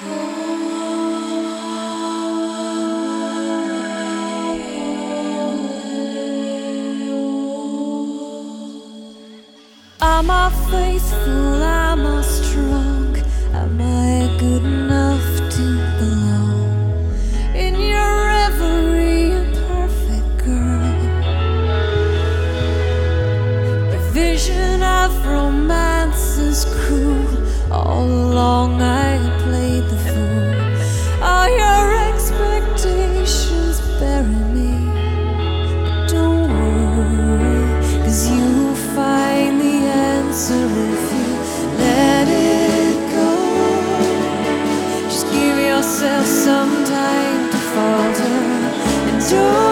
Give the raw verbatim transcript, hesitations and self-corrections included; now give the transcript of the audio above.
Am I faithful? Am I strong? Am I good enough to belong in your every imperfect girl? Your vision of romance is cruel. All along I played the fool. All your expectations bury me. But don't worry, 'cause you'll find the answer if you let it go. Just give yourself some time to falter and don't